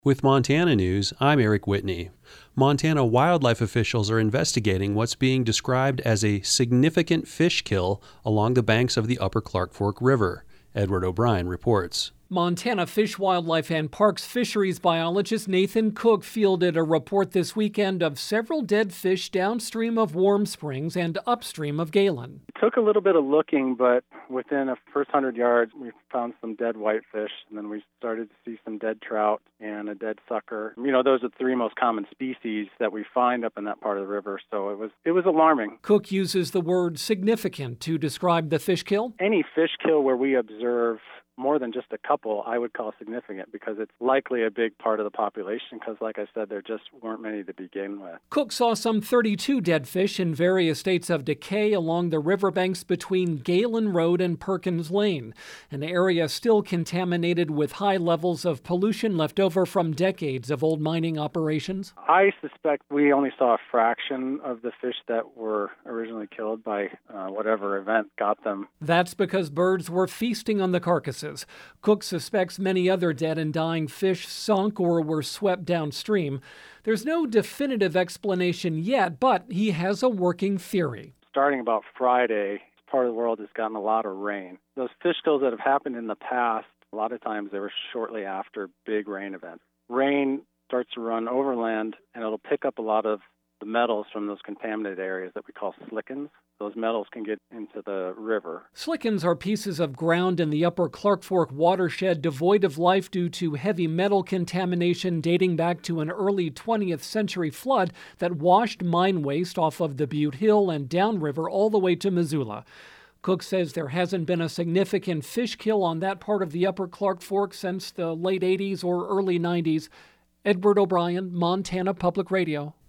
With Montana News, I'm Eric Whitney. Montana wildlife officials are investigating what's being described as a significant fish kill along the banks of the Upper Clark Fork River. Edward O'Brien reports. Montana Fish, Wildlife, and Parks fisheries biologist Nathan Cook fielded a report this weekend of several dead fish downstream of Warm Springs and upstream of Galen. It took a little bit of looking, but within the first 100 yards, we found some dead whitefish, and then we started to see some dead trout and a dead sucker. Those are the three most common species that we find up in that part of the river, so it was alarming. Cook uses the word significant to describe the fish kill. Any fish kill where we observe more than just a couple, I would call significant because it's likely a big part of the population because, like I said, there just weren't many to begin with. Cook saw some 32 dead fish in various states of decay along the riverbanks between Galen Road and Perkins Lane, an area still contaminated with high levels of pollution left over from decades of old mining operations. I suspect we only saw a fraction of the fish that were originally killed by whatever event got them. That's because birds were feasting on the carcasses. Cook suspects many other dead and dying fish sunk or were swept downstream. There's no definitive explanation yet, but he has a working theory. Starting about Friday, this part of the world has gotten a lot of rain. Those fish kills that have happened in the past, a lot of times they were shortly after big rain events. Rain starts to run overland, and it'll pick up a lot of the metals from those contaminated areas that we call slickens. Those metals can get into the river. Slickens are pieces of ground in the Upper Clark Fork watershed devoid of life due to heavy metal contamination dating back to an early 20th century flood that washed mine waste off of the Butte Hill and downriver all the way to Missoula. Cook says there hasn't been a significant fish kill on that part of the Upper Clark Fork since the late 80s or early 90s. Edward O'Brien, Montana Public Radio.